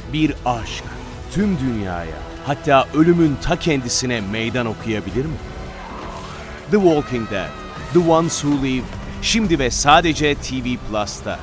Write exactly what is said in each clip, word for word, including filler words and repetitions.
bir aşk tüm dünyaya, hatta ölümün ta kendisine meydan okuyabilir mi? The Walking Dead, The Ones Who Live, şimdi ve sadece T V Plus'ta.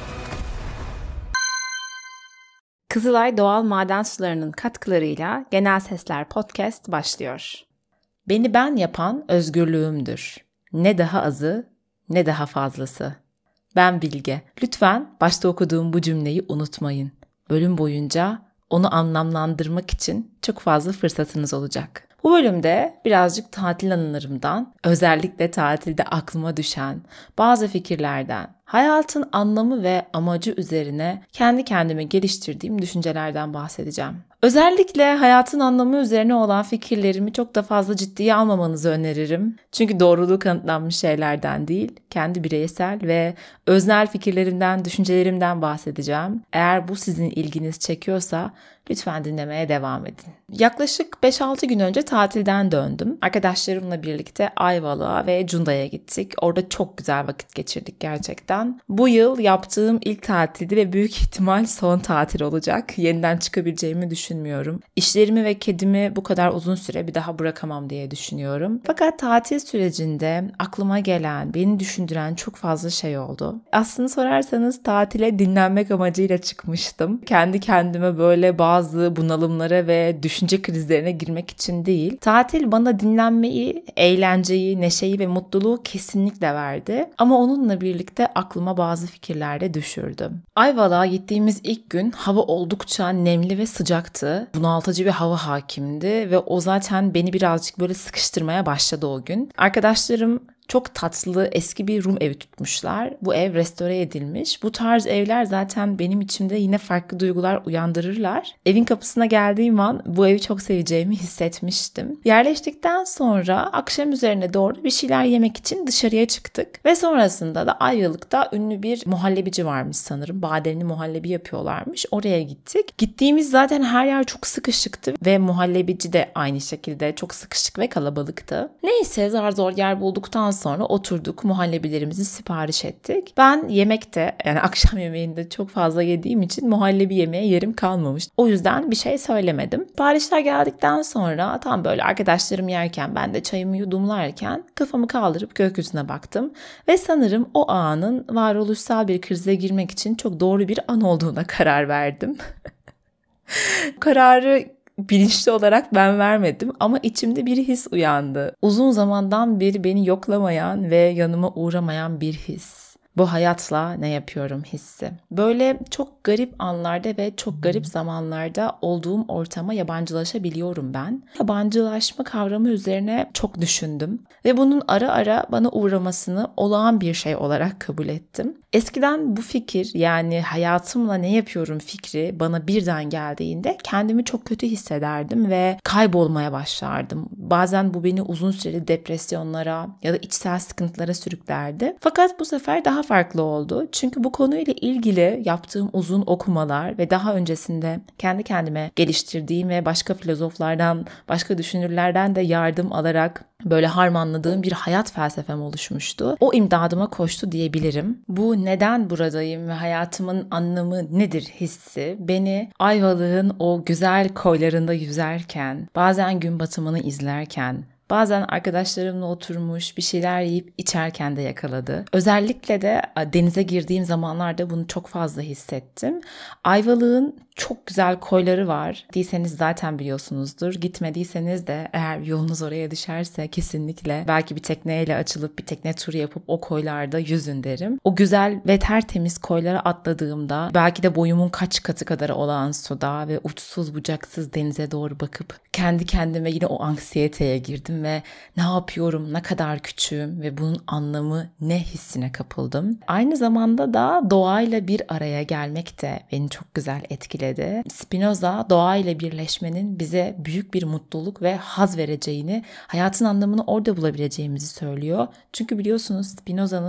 Kızılay Doğal Maden Suları'nın katkılarıyla Genel Sesler Podcast başlıyor. Beni ben yapan özgürlüğümdür. Ne daha azı, ne daha fazlası. Ben Bilge. Lütfen başta okuduğum bu cümleyi unutmayın. Bölüm boyunca onu anlamlandırmak için çok fazla fırsatınız olacak. Bu bölümde birazcık tatil anılarımdan, özellikle tatilde aklıma düşen bazı fikirlerden, hayatın anlamı ve amacı üzerine kendi kendime geliştirdiğim düşüncelerden bahsedeceğim. Özellikle hayatın anlamı üzerine olan fikirlerimi çok da fazla ciddiye almamanızı öneririm. Çünkü doğruluğu kanıtlanmış şeylerden değil, kendi bireysel ve öznel fikirlerimden, düşüncelerimden bahsedeceğim. Eğer bu sizin ilginizi çekiyorsa lütfen dinlemeye devam edin. Yaklaşık beş altı gün önce tatilden döndüm. Arkadaşlarımla birlikte Ayvalık'a ve Cunda'ya gittik. Orada çok güzel vakit geçirdik gerçekten. Bu yıl yaptığım ilk tatildi ve büyük ihtimal son tatil olacak. Yeniden çıkabileceğimi düşünmüyorum. İşlerimi ve kedimi bu kadar uzun süre bir daha bırakamam diye düşünüyorum. Fakat tatil sürecinde aklıma gelen, beni düşündüren çok fazla şey oldu. Aslını sorarsanız tatile dinlenmek amacıyla çıkmıştım. Kendi kendime böyle bazı bunalımlara ve düşünce krizlerine girmek için değil. Tatil bana dinlenmeyi, eğlenceyi, neşeyi ve mutluluğu kesinlikle verdi. Ama onunla birlikte aklıma bazı fikirler de düşürdü. Ayvalık'a gittiğimiz ilk gün hava oldukça nemli ve sıcaktı. Bunaltıcı bir hava hakimdi ve o zaten beni birazcık böyle sıkıştırmaya başladı o gün. Arkadaşlarım çok tatlı eski bir Rum evi tutmuşlar. Bu ev restore edilmiş. Bu tarz evler zaten benim içimde yine farklı duygular uyandırırlar. Evin kapısına geldiğim an bu evi çok seveceğimi hissetmiştim. Yerleştikten sonra akşam üzerine doğru bir şeyler yemek için dışarıya çıktık. Ve sonrasında da Ayvalık'ta ünlü bir muhallebici varmış sanırım. Bademli muhallebi yapıyorlarmış. Oraya gittik. Gittiğimiz zaten her yer çok sıkışıktı ve muhallebici de aynı şekilde çok sıkışık ve kalabalıktı. Neyse zar zor yer bulduktan sonra oturduk, muhallebilerimizi sipariş ettik. Ben yemekte, yani akşam yemeğinde çok fazla yediğim için muhallebi yemeye yerim kalmamış. O yüzden bir şey söylemedim. Siparişler geldikten sonra tam böyle arkadaşlarım yerken, ben de çayımı yudumlarken kafamı kaldırıp gökyüzüne baktım. Ve sanırım o anın varoluşsal bir krize girmek için çok doğru bir an olduğuna karar verdim. Kararı bilinçli olarak ben vermedim ama içimde bir his uyandı. Uzun zamandan beri beni yoklamayan ve yanıma uğramayan bir his. Bu hayatla ne yapıyorum hissi. Böyle çok garip anlarda ve çok garip zamanlarda olduğum ortama yabancılaşabiliyorum ben. Yabancılaşma kavramı üzerine çok düşündüm ve bunun ara ara bana uğramasını olağan bir şey olarak kabul ettim. Eskiden bu fikir, yani hayatımla ne yapıyorum fikri bana birden geldiğinde kendimi çok kötü hissederdim ve kaybolmaya başlardım. Bazen bu beni uzun süreli depresyonlara ya da içsel sıkıntılara sürüklerdi. Fakat bu sefer daha farklı oldu. Çünkü bu konuyla ilgili yaptığım uzun okumalar ve daha öncesinde kendi kendime geliştirdiğim ve başka filozoflardan, başka düşünürlerden de yardım alarak böyle harmanladığım bir hayat felsefem oluşmuştu. O imdadıma koştu diyebilirim. Bu neden buradayım ve hayatımın anlamı nedir hissi beni Ayvalık'ın o güzel koylarında yüzerken, bazen gün batımını izlerken, bazen arkadaşlarımla oturmuş bir şeyler yiyip içerken de yakaladı. Özellikle de denize girdiğim zamanlarda bunu çok fazla hissettim. Ayvalık'ın çok güzel koyları var. Değilseniz zaten biliyorsunuzdur. Gitmediyseniz de eğer yolunuz oraya düşerse kesinlikle belki bir tekneyle açılıp bir tekne turu yapıp o koylarda yüzün derim. O güzel ve tertemiz koylara atladığımda belki de boyumun kaç katı kadar olan suda ve uçsuz bucaksız denize doğru bakıp kendi kendime yine o anksiyeteye girdim ve ne yapıyorum, ne kadar küçüğüm ve bunun anlamı ne hissine kapıldım. Aynı zamanda da doğayla bir araya gelmek de beni çok güzel etkiledi. Spinoza doğayla birleşmenin bize büyük bir mutluluk ve haz vereceğini, hayatın anlamını orada bulabileceğimizi söylüyor. Çünkü biliyorsunuz Spinoza'nın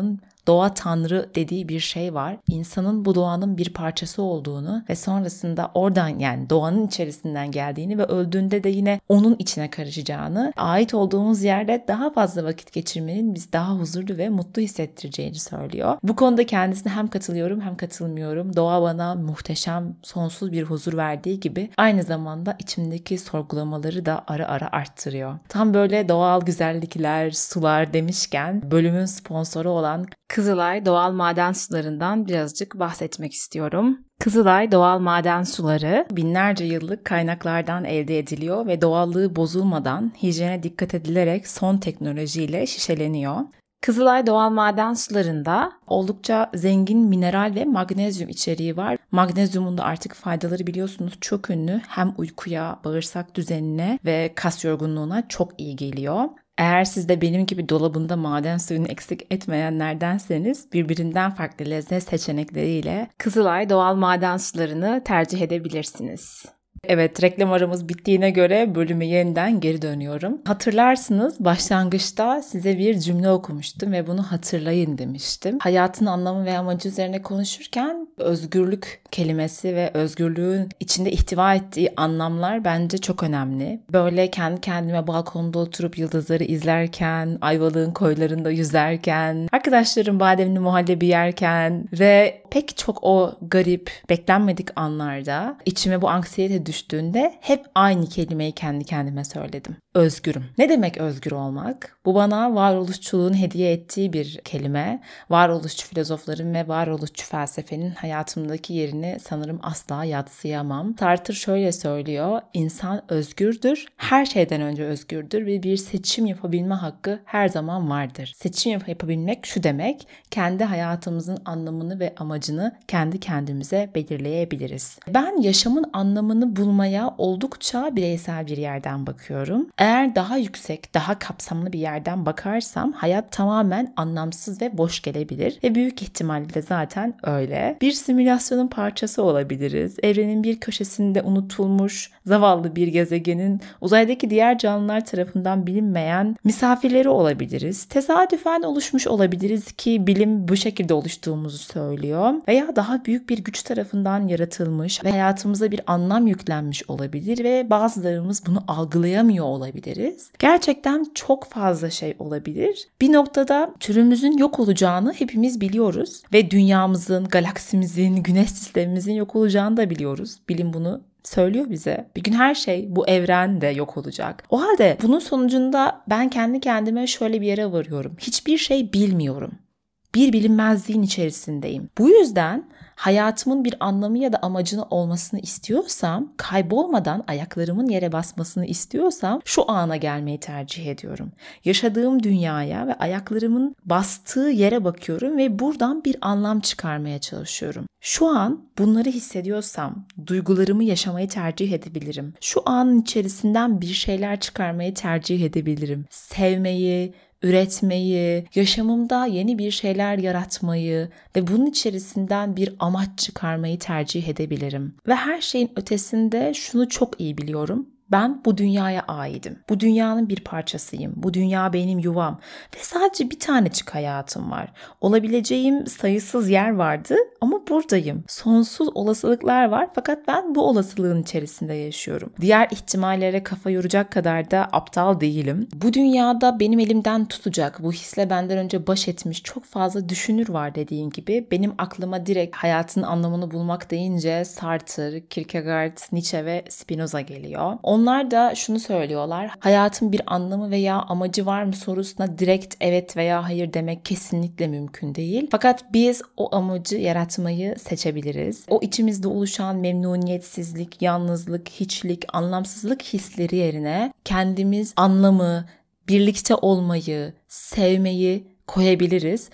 doğa tanrı dediği bir şey var. İnsanın bu doğanın bir parçası olduğunu ve sonrasında oradan, yani doğanın içerisinden geldiğini ve öldüğünde de yine onun içine karışacağını, ait olduğumuz yerde daha fazla vakit geçirmenin bizi daha huzurlu ve mutlu hissettireceğini söylüyor. Bu konuda kendisine hem katılıyorum hem katılmıyorum. Doğa bana muhteşem, sonsuz bir huzur verdiği gibi aynı zamanda içimdeki sorgulamaları da ara ara arttırıyor. Tam böyle doğal güzellikler, sular demişken bölümün sponsoru olan Kızılay Doğal Maden Suları'ndan birazcık bahsetmek istiyorum. Kızılay Doğal Maden Suları binlerce yıllık kaynaklardan elde ediliyor ve doğallığı bozulmadan hijyene dikkat edilerek son teknolojiyle şişeleniyor. Kızılay Doğal Maden Suları'nda oldukça zengin mineral ve magnezyum içeriği var. Magnezyumun da artık faydaları biliyorsunuz çok ünlü. Hem uykuya, bağırsak düzenine ve kas yorgunluğuna çok iyi geliyor. Eğer siz de benim gibi dolabında maden suyunu eksik etmeyenlerdenseniz birbirinden farklı lezzet seçenekleriyle Kızılay Doğal Maden Suları'nı tercih edebilirsiniz. Evet, reklam aramız bittiğine göre bölüme yeniden geri dönüyorum. Hatırlarsınız, başlangıçta size bir cümle okumuştum ve bunu hatırlayın demiştim. Hayatın anlamı ve amacı üzerine konuşurken özgürlük kelimesi ve özgürlüğün içinde ihtiva ettiği anlamlar bence çok önemli. Böyle kendi kendime balkonda oturup yıldızları izlerken, Ayvalık'ın koylarında yüzerken, arkadaşlarım bademli muhallebi yerken ve pek çok o garip, beklenmedik anlarda içime bu anksiyete düştüğünde hep aynı kelimeyi kendi kendime söyledim. Özgürüm. Ne demek özgür olmak? Bu bana varoluşçuluğun hediye ettiği bir kelime. Varoluşçu filozofların ve varoluşçu felsefenin hayatımdaki yerini sanırım asla yadsıyamam. Sartre şöyle söylüyor: İnsan özgürdür, her şeyden önce özgürdür ve bir seçim yapabilme hakkı her zaman vardır. Seçim yap- yapabilmek şu demek, kendi hayatımızın anlamını ve amacını kendi kendimize belirleyebiliriz. Ben yaşamın anlamını bulmaya oldukça bireysel bir yerden bakıyorum. Eğer daha yüksek, daha kapsamlı bir yerden bakarsam hayat tamamen anlamsız ve boş gelebilir ve büyük ihtimalle de zaten öyle. Bir simülasyonun parçası olabiliriz. Evrenin bir köşesinde unutulmuş, zavallı bir gezegenin uzaydaki diğer canlılar tarafından bilinmeyen misafirleri olabiliriz. Tesadüfen oluşmuş olabiliriz ki bilim bu şekilde oluştuğumuzu söylüyor. Veya daha büyük bir güç tarafından yaratılmış ve hayatımıza bir anlam yüklenmiş olabilir ve bazılarımız bunu algılayamıyor olabiliriz. Gerçekten çok fazla şey olabilir. Bir noktada türümüzün yok olacağını hepimiz biliyoruz ve dünyamızın, galaksimizin, güneş sistemimizin yok olacağını da biliyoruz. Bilim bunu söylüyor bize. Bir gün her şey, bu evren de yok olacak. O halde bunun sonucunda ben kendi kendime şöyle bir yere varıyorum. Hiçbir şey bilmiyorum. Bir bilinmezliğin içerisindeyim. Bu yüzden hayatımın bir anlamı ya da amacını olmasını istiyorsam, kaybolmadan ayaklarımın yere basmasını istiyorsam şu ana gelmeyi tercih ediyorum. Yaşadığım dünyaya ve ayaklarımın bastığı yere bakıyorum ve buradan bir anlam çıkarmaya çalışıyorum. Şu an bunları hissediyorsam duygularımı yaşamayı tercih edebilirim. Şu anın içerisinden bir şeyler çıkarmayı tercih edebilirim. Sevmeyi, üretmeyi, yaşamımda yeni bir şeyler yaratmayı ve bunun içerisinden bir amaç çıkarmayı tercih edebilirim. Ve her şeyin ötesinde şunu çok iyi biliyorum. Ben bu dünyaya aidim. Bu dünyanın bir parçasıyım. Bu dünya benim yuvam. Ve sadece bir tanecik hayatım var. Olabileceğim sayısız yer vardı ama buradayım. Sonsuz olasılıklar var fakat ben bu olasılığın içerisinde yaşıyorum. Diğer ihtimallere kafa yoracak kadar da aptal değilim. Bu dünyada benim elimden tutacak, bu hisle benden önce baş etmiş çok fazla düşünür var dediğim gibi. Benim aklıma direkt hayatın anlamını bulmak deyince Sartre, Kierkegaard, Nietzsche ve Spinoza geliyor. Onlar da şunu söylüyorlar: hayatın bir anlamı veya amacı var mı sorusuna direkt evet veya hayır demek kesinlikle mümkün değil. Fakat biz o amacı yaratmayı seçebiliriz. O içimizde oluşan memnuniyetsizlik, yalnızlık, hiçlik, anlamsızlık hisleri yerine kendimiz anlamı, birlikte olmayı, sevmeyi koyabiliriz.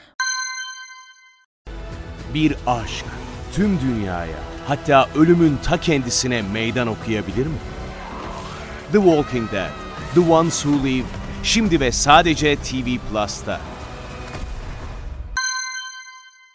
Bir aşk tüm dünyaya, hatta ölümün ta kendisine meydan okuyabilir mi? The Walking Dead, The Ones Who Live, şimdi ve sadece T V Plus'ta.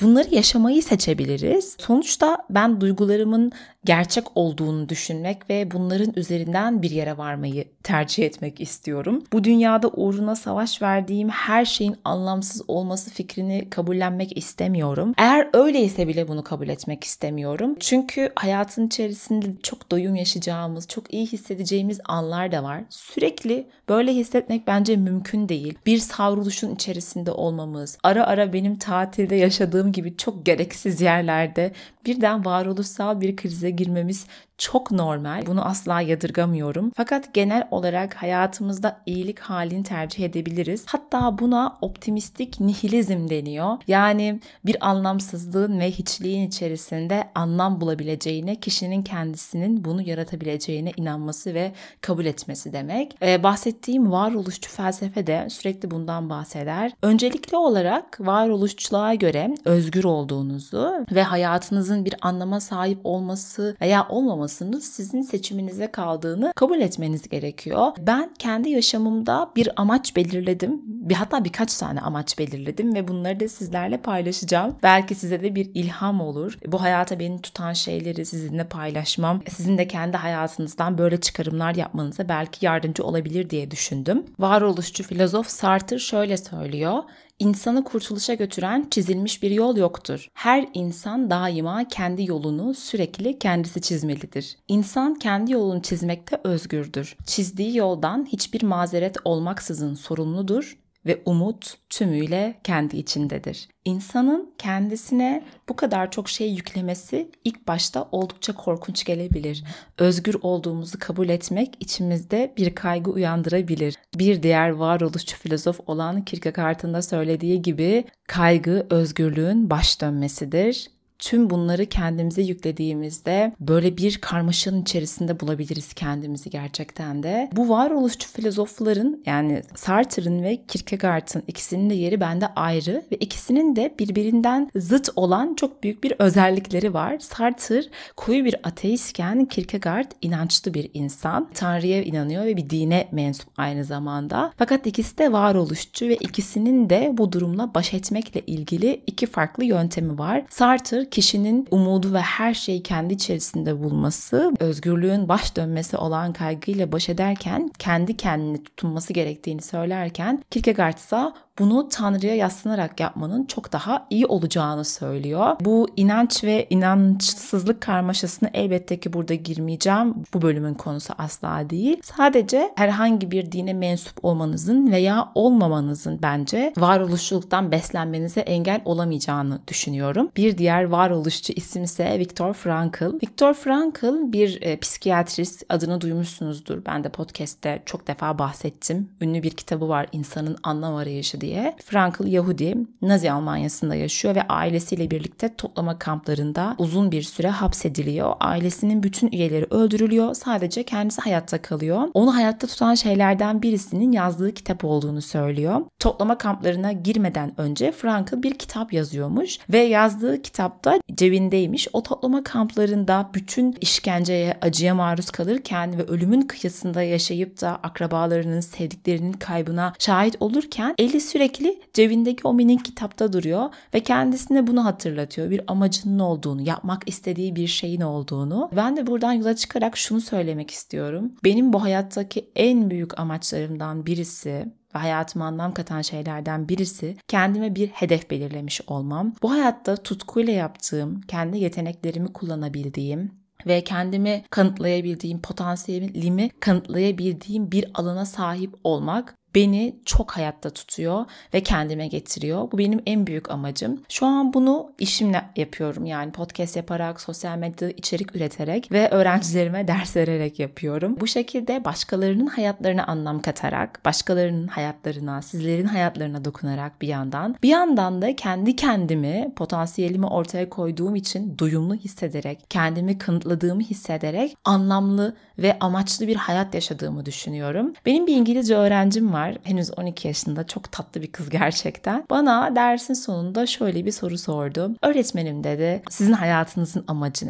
Bunları yaşamayı seçebiliriz. Sonuçta ben duygularımın gerçek olduğunu düşünmek ve bunların üzerinden bir yere varmayı tercih etmek istiyorum. Bu dünyada uğruna savaş verdiğim her şeyin anlamsız olması fikrini kabullenmek istemiyorum. Eğer öyleyse bile bunu kabul etmek istemiyorum. Çünkü hayatın içerisinde çok doyum yaşayacağımız, çok iyi hissedeceğimiz anlar da var. Sürekli böyle hissetmek bence mümkün değil. Bir savruluşun içerisinde olmamız, ara ara benim tatilde yaşadığım gibi çok gereksiz yerlerde birden varoluşsal bir krize girmemiz çok normal. Bunu asla yadırgamıyorum. Fakat genel olarak hayatımızda iyilik halini tercih edebiliriz. Hatta buna optimistik nihilizm deniyor. Yani bir anlamsızlığın ve hiçliğin içerisinde anlam bulabileceğine, kişinin kendisinin bunu yaratabileceğine inanması ve kabul etmesi demek. Ee, bahsettiğim varoluşçu felsefe de sürekli bundan bahseder. Öncelikli olarak varoluşçuluğa göre özgür olduğunuzu ve hayatınızın bir anlama sahip olması veya olmaması sizin seçiminize kaldığını kabul etmeniz gerekiyor. Ben kendi yaşamımda bir amaç belirledim. Bir, hatta birkaç tane amaç belirledim ve bunları da sizlerle paylaşacağım. Belki size de bir ilham olur. Bu hayata beni tutan şeyleri sizinle paylaşmam, sizin de kendi hayatınızdan böyle çıkarımlar yapmanıza belki yardımcı olabilir diye düşündüm. Varoluşçu filozof Sartre şöyle söylüyor: İnsanı kurtuluşa götüren çizilmiş bir yol yoktur. Her insan daima kendi yolunu sürekli kendisi çizmelidir. İnsan kendi yolunu çizmekte özgürdür. Çizdiği yoldan hiçbir mazeret olmaksızın sorumludur ve umut tümüyle kendi içindedir. İnsanın kendisine bu kadar çok şey yüklemesi ilk başta oldukça korkunç gelebilir. Özgür olduğumuzu kabul etmek içimizde bir kaygı uyandırabilir. Bir diğer varoluşçu filozof olan Kierkegaard'ın da söylediği gibi kaygı özgürlüğün baş dönmesidir. Tüm bunları kendimize yüklediğimizde böyle bir karmaşanın içerisinde bulabiliriz kendimizi gerçekten de. Bu varoluşçu filozofların, yani Sartre'ın ve Kierkegaard'ın ikisinin de yeri bende ayrı ve ikisinin de birbirinden zıt olan çok büyük bir özellikleri var. Sartre koyu bir ateistken Kierkegaard inançlı bir insan. Tanrı'ya inanıyor ve bir dine mensup aynı zamanda. Fakat ikisi de varoluşçu ve ikisinin de bu durumla baş etmekle ilgili iki farklı yöntemi var. Sartre kişinin umudu ve her şeyi kendi içerisinde bulması, özgürlüğün baş dönmesi olan kaygıyla baş ederken kendi kendine tutunması gerektiğini söylerken, Kierkegaard ise bunu Tanrı'ya yaslanarak yapmanın çok daha iyi olacağını söylüyor. Bu inanç ve inançsızlık karmaşasına elbette ki burada girmeyeceğim. Bu bölümün konusu asla değil. Sadece herhangi bir dine mensup olmanızın veya olmamanızın bence varoluşçuluktan beslenmenize engel olamayacağını düşünüyorum. Bir diğer varoluşçu isim ise Viktor Frankl. Viktor Frankl bir e, psikiyatrist, adını duymuşsunuzdur. Ben de podcast'te çok defa bahsettim. Ünlü bir kitabı var, İnsanın Anlam Arayışı diye. Frankl Yahudi, Nazi Almanya'sında yaşıyor ve ailesiyle birlikte toplama kamplarında uzun bir süre hapsediliyor. Ailesinin bütün üyeleri öldürülüyor. Sadece kendisi hayatta kalıyor. Onu hayatta tutan şeylerden birisinin yazdığı kitap olduğunu söylüyor. Toplama kamplarına girmeden önce Frankl bir kitap yazıyormuş ve yazdığı kitapta cebindeymiş. O toplama kamplarında bütün işkenceye, acıya maruz kalırken ve ölümün kıyısında yaşayıp da akrabalarının, sevdiklerinin kaybına şahit olurken eli sürekli cebindeki o minik kitapta duruyor ve kendisine bunu hatırlatıyor. Bir amacının olduğunu, yapmak istediği bir şeyin olduğunu. Ben de buradan yola çıkarak şunu söylemek istiyorum. Benim bu hayattaki en büyük amaçlarımdan birisi ve hayatıma anlam katan şeylerden birisi kendime bir hedef belirlemiş olmam. Bu hayatta tutkuyla yaptığım, kendi yeteneklerimi kullanabildiğim ve kendimi kanıtlayabildiğim, potansiyelimi kanıtlayabildiğim bir alana sahip olmak beni çok hayatta tutuyor ve kendime getiriyor. Bu benim en büyük amacım. Şu an bunu işimle yapıyorum. Yani podcast yaparak, sosyal medyada içerik üreterek ve öğrencilerime ders vererek yapıyorum. Bu şekilde başkalarının hayatlarına anlam katarak, başkalarının hayatlarına, sizlerin hayatlarına dokunarak bir yandan, bir yandan da kendi kendimi, potansiyelimi ortaya koyduğum için duyumlu hissederek, kendimi kanıtladığımı hissederek anlamlı ve amaçlı bir hayat yaşadığımı düşünüyorum. Benim bir İngilizce öğrencim var. Henüz on iki yaşında, çok tatlı bir kız gerçekten. Bana dersin sonunda şöyle bir soru sordu. Öğretmenim dedi, sizin hayatınızın amacı ne?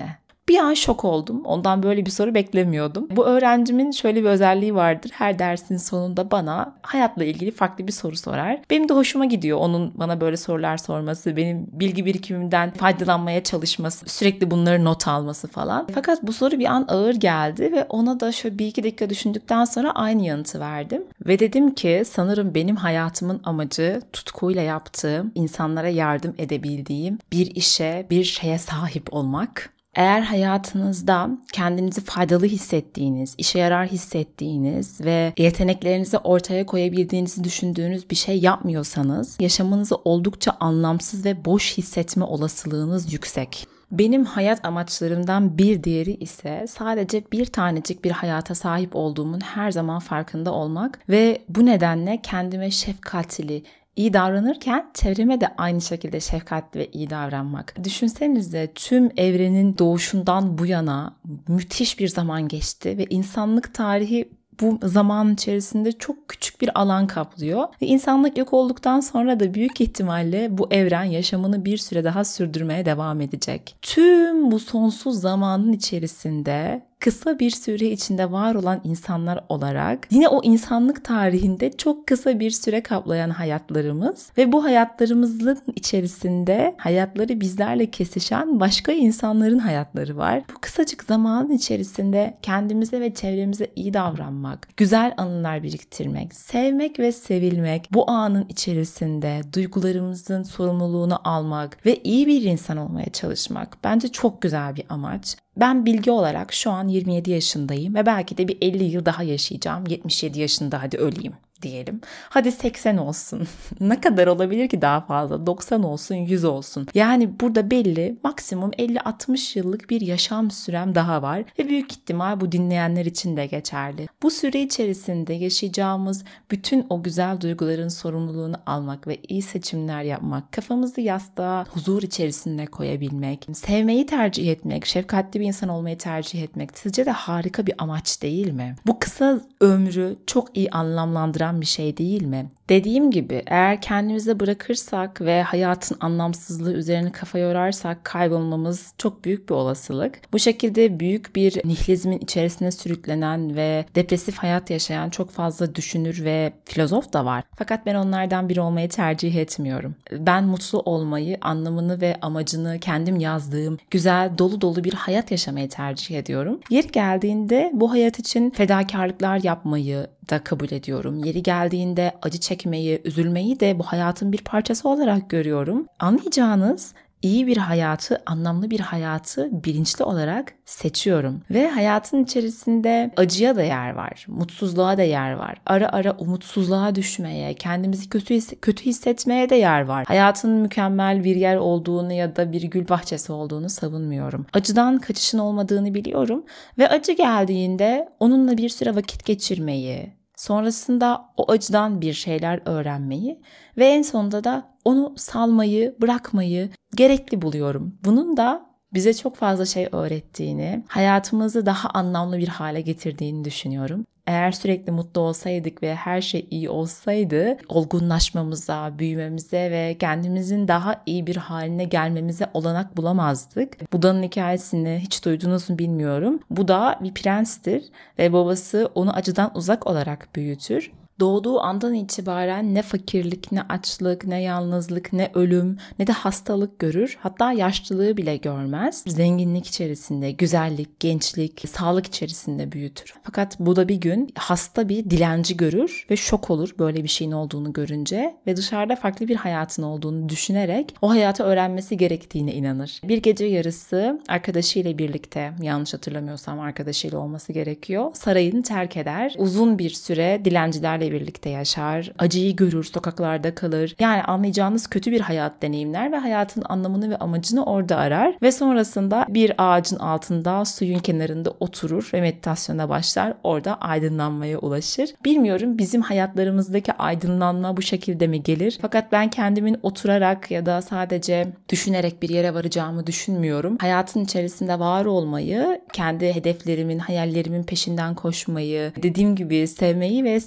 Bir an şok oldum. Ondan böyle bir soru beklemiyordum. Bu öğrencimin şöyle bir özelliği vardır. Her dersin sonunda bana hayatla ilgili farklı bir soru sorar. Benim de hoşuma gidiyor onun bana böyle sorular sorması, benim bilgi birikimimden faydalanmaya çalışması, sürekli bunları not alması falan. Fakat bu soru bir an ağır geldi ve ona da şöyle bir iki dakika düşündükten sonra aynı yanıtı verdim. Ve dedim ki sanırım benim hayatımın amacı tutkuyla yaptığım, insanlara yardım edebildiğim bir işe, bir şeye sahip olmak. Eğer hayatınızda kendinizi faydalı hissettiğiniz, işe yarar hissettiğiniz ve yeteneklerinizi ortaya koyabildiğinizi düşündüğünüz bir şey yapmıyorsanız, yaşamınızı oldukça anlamsız ve boş hissetme olasılığınız yüksek. Benim hayat amaçlarımdan bir diğeri ise sadece bir tanecik bir hayata sahip olduğumun her zaman farkında olmak ve bu nedenle kendime şefkatli, İyi davranırken çevreme de aynı şekilde şefkatli ve iyi davranmak. Düşünsenize tüm evrenin doğuşundan bu yana müthiş bir zaman geçti ve insanlık tarihi bu zaman içerisinde çok küçük bir alan kaplıyor. Ve insanlık yok olduktan sonra da büyük ihtimalle bu evren yaşamını bir süre daha sürdürmeye devam edecek. Tüm bu sonsuz zamanın içerisinde kısa bir süre içinde var olan insanlar olarak yine o insanlık tarihinde çok kısa bir süre kaplayan hayatlarımız ve bu hayatlarımızın içerisinde hayatları bizlerle kesişen başka insanların hayatları var. Bu kısacık zamanın içerisinde kendimize ve çevremize iyi davranmak, güzel anılar biriktirmek, sevmek ve sevilmek, bu anın içerisinde duygularımızın sorumluluğunu almak ve iyi bir insan olmaya çalışmak bence çok güzel bir amaç. Ben Bilge olarak şu an yirmi yedi yaşındayım ve belki de bir elli yıl daha yaşayacağım. yetmiş yedi yaşında hadi öleyim diyelim. Hadi seksen olsun. Ne kadar olabilir ki daha fazla? doksan olsun, yüz olsun. Yani burada belli maksimum elli altmış yıllık bir yaşam sürem daha var ve büyük ihtimal bu dinleyenler için de geçerli. Bu süre içerisinde yaşayacağımız bütün o güzel duyguların sorumluluğunu almak ve iyi seçimler yapmak, kafamızı yastığa huzur içerisinde koyabilmek, sevmeyi tercih etmek, şefkatli bir insan olmayı tercih etmek sizce de harika bir amaç değil mi? Bu kısa ömrü çok iyi anlamlandıran bir şey değil mi? Dediğim gibi eğer kendimize bırakırsak ve hayatın anlamsızlığı üzerine kafa yorarsak kaybolmamız çok büyük bir olasılık. Bu şekilde büyük bir nihilizmin içerisine sürüklenen ve depresif hayat yaşayan çok fazla düşünür ve filozof da var. Fakat ben onlardan biri olmayı tercih etmiyorum. Ben mutlu olmayı, anlamını ve amacını kendim yazdığım güzel, dolu dolu bir hayat yaşamayı tercih ediyorum. Yeri geldiğinde bu hayat için fedakarlıklar yapmayı da kabul ediyorum. Yeri geldiğinde acı çekmeyi, üzülmeyi de bu hayatın bir parçası olarak görüyorum. Anlayacağınız iyi bir hayatı, anlamlı bir hayatı bilinçli olarak seçiyorum. Ve hayatın içerisinde acıya da yer var, mutsuzluğa da yer var. Ara ara umutsuzluğa düşmeye, kendimizi kötü his- kötü hissetmeye de yer var. Hayatın mükemmel bir yer olduğunu ya da bir gül bahçesi olduğunu savunmuyorum. Acıdan kaçışın olmadığını biliyorum ve acı geldiğinde onunla bir süre vakit geçirmeyi, sonrasında o acıdan bir şeyler öğrenmeyi ve en sonunda da onu salmayı, bırakmayı gerekli buluyorum. Bunun da bize çok fazla şey öğrettiğini, hayatımızı daha anlamlı bir hale getirdiğini düşünüyorum. Eğer sürekli mutlu olsaydık ve her şey iyi olsaydı, olgunlaşmamıza, büyümemize ve kendimizin daha iyi bir haline gelmemize olanak bulamazdık. Buda'nın hikayesini hiç duydunuz mu bilmiyorum. Buda bir prenstir ve babası onu acıdan uzak olarak büyütür. Doğduğu andan itibaren ne fakirlik, ne açlık, ne yalnızlık, ne ölüm, ne de hastalık görür. Hatta yaşlılığı bile görmez. Zenginlik içerisinde, güzellik, gençlik, sağlık içerisinde büyütür. Fakat bu da bir gün hasta bir dilenci görür ve şok olur böyle bir şeyin olduğunu görünce ve dışarıda farklı bir hayatın olduğunu düşünerek o hayatı öğrenmesi gerektiğine inanır. Bir gece yarısı arkadaşıyla birlikte, yanlış hatırlamıyorsam arkadaşıyla olması gerekiyor, sarayını terk eder. Uzun bir süre dilencilerle birlikte yaşar, acıyı görür, sokaklarda kalır. Yani anlayacağınız kötü bir hayat deneyimler ve hayatın anlamını ve amacını orada arar ve sonrasında bir ağacın altında, suyun kenarında oturur ve meditasyona başlar. Orada aydınlanmaya ulaşır. Bilmiyorum bizim hayatlarımızdaki aydınlanma bu şekilde mi gelir? Fakat ben kendimin oturarak ya da sadece düşünerek bir yere varacağımı düşünmüyorum. Hayatın içerisinde var olmayı, kendi hedeflerimin, hayallerimin peşinden koşmayı, dediğim gibi sevmeyi ve sevilmeyi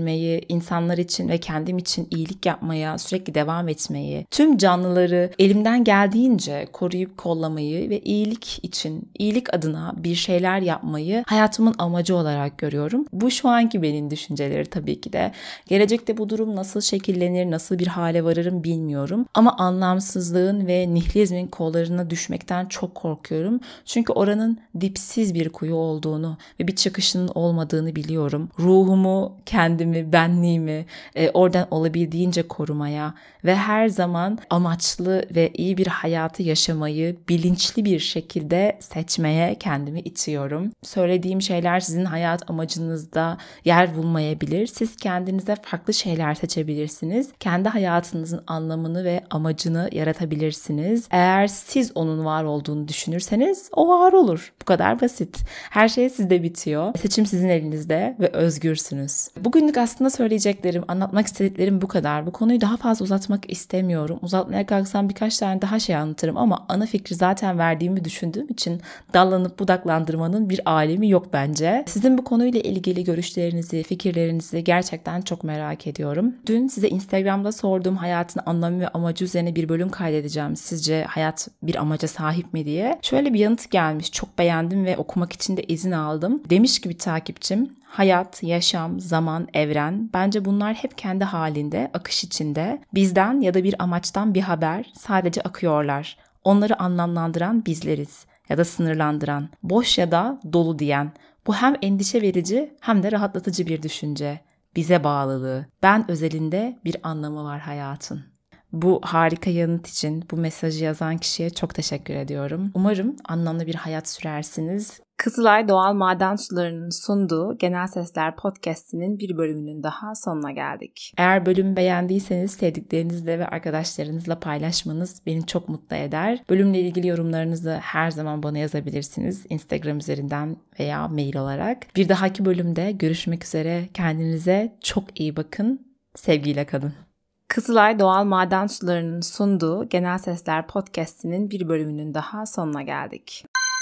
sevmeyi, insanlar için ve kendim için iyilik yapmaya sürekli devam etmeyi, tüm canlıları elimden geldiğince koruyup kollamayı ve iyilik için, iyilik adına bir şeyler yapmayı hayatımın amacı olarak görüyorum. Bu şu anki benim düşünceleri tabii ki de. Gelecekte bu durum nasıl şekillenir, nasıl bir hale varırım bilmiyorum. Ama anlamsızlığın ve nihilizmin kollarına düşmekten çok korkuyorum. Çünkü oranın dipsiz bir kuyu olduğunu ve bir çıkışının olmadığını biliyorum. Ruhumu, kendimi, benliğimi e, oradan olabildiğince korumaya ve her zaman amaçlı ve iyi bir hayatı yaşamayı bilinçli bir şekilde seçmeye kendimi itiyorum. Söylediğim şeyler sizin hayat amacınızda yer bulmayabilir. Siz kendinize farklı şeyler seçebilirsiniz. Kendi hayatınızın anlamını ve amacını yaratabilirsiniz. Eğer siz onun var olduğunu düşünürseniz o var olur. Bu kadar basit. Her şey sizde bitiyor. Seçim sizin elinizde ve özgürsünüz. Bugünlük aslında söyleyeceklerim, anlatmak istediklerim bu kadar. Bu konuyu daha fazla uzatmak istemiyorum. Uzatmaya kalksam birkaç tane daha şey anlatırım ama ana fikri zaten verdiğimi düşündüğüm için dallanıp budaklandırmanın bir alemi yok bence. Sizin bu konuyla ilgili görüşlerinizi, fikirlerinizi gerçekten çok merak ediyorum. Dün size Instagram'da sorduğum hayatın anlamı ve amacı üzerine bir bölüm kaydedeceğim. Sizce hayat bir amaca sahip mi diye. Şöyle bir yanıt gelmiş. Çok beğendim ve okumak için de izin aldım. Demiş ki bir takipçim, hayat, yaşam, zaman, evren, bence bunlar hep kendi halinde, akış içinde. Bizden ya da bir amaçtan bir haber, sadece akıyorlar. Onları anlamlandıran bizleriz ya da sınırlandıran, boş ya da dolu diyen. Bu hem endişe verici hem de rahatlatıcı bir düşünce. Bize bağlılığı, ben özelinde bir anlamı var hayatın. Bu harika yanıt için bu mesajı yazan kişiye çok teşekkür ediyorum. Umarım anlamlı bir hayat sürersiniz. Kızılay Doğal Maden Suları'nın sunduğu Genel Sesler Podcast'inin bir bölümünün daha sonuna geldik. Eğer bölümü beğendiyseniz sevdiklerinizle ve arkadaşlarınızla paylaşmanız beni çok mutlu eder. Bölümle ilgili yorumlarınızı her zaman bana yazabilirsiniz. Instagram üzerinden veya mail olarak. Bir dahaki bölümde görüşmek üzere. Kendinize çok iyi bakın. Sevgiyle kalın. Kızılay Doğal Maden Suları'nın sunduğu Genel Sesler Podcast'inin bir bölümünün daha sonuna geldik.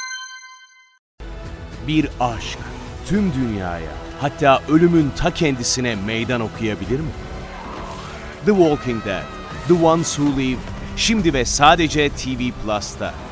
Bir aşk tüm dünyaya, hatta ölümün ta kendisine meydan okuyabilir mi? The Walking Dead, The Ones Who Live, şimdi ve sadece T V Plus'ta.